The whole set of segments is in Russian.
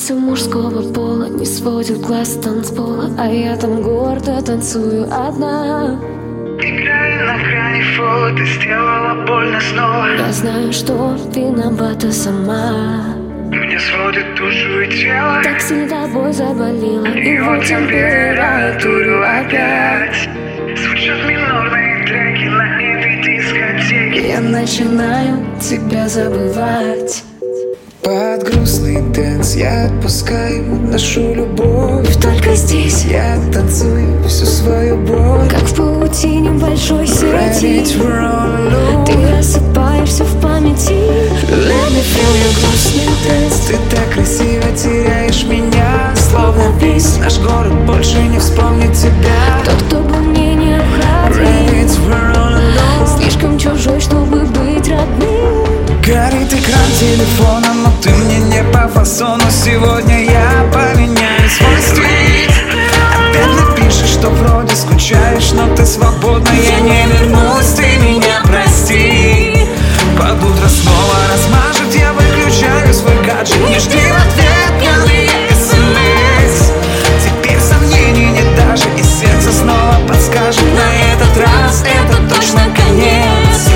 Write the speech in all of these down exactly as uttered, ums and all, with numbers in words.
Птица мужского пола не сводит глаз с танцпола, а я там гордо танцую одна. Играю на грани фола, ты сделала больно снова. Я знаю, что виновата сама. Мне сводит душу и тело. Такси тобой заболела, И и вот вот температуру опять. Звучат минорные треки на этой дискотеке. Я начинаю тебя забывать. Под грустный дэнс я отпускаю нашу любовь. Только здесь Я танцую всю свою боль, как в паутине большой сети. Ready to run low. Ты рассыпаешься в памяти. Let me feel your грустный дэнс. Ты так красиво теряешь меня, словно весь наш город больше не вспомнит тебя. Тот, кто бы мне не Ready обходил, to run low. слишком чужой, чтобы быть родным. Горит экран телефона, но ты мне не по фасону. Сегодня я поменяю свой стиль. Опять напишешь, что вроде скучаешь, но ты свободна. Я не вернусь, ты меня прости. Под утро снова размажет, я выключаю свой гаджет. Не жди в ответ милые смс. Теперь сомнений нет даже, и сердце снова подскажет: на этот раз это точно конец.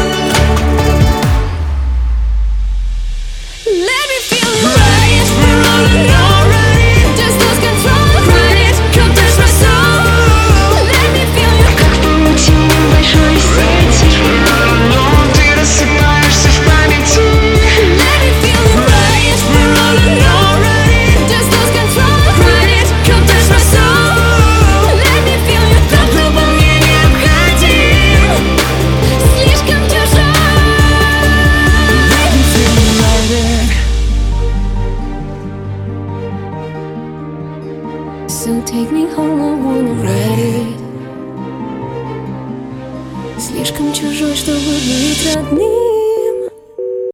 So take me home, I wanna ride it. Слишком чужой, чтобы быть родным.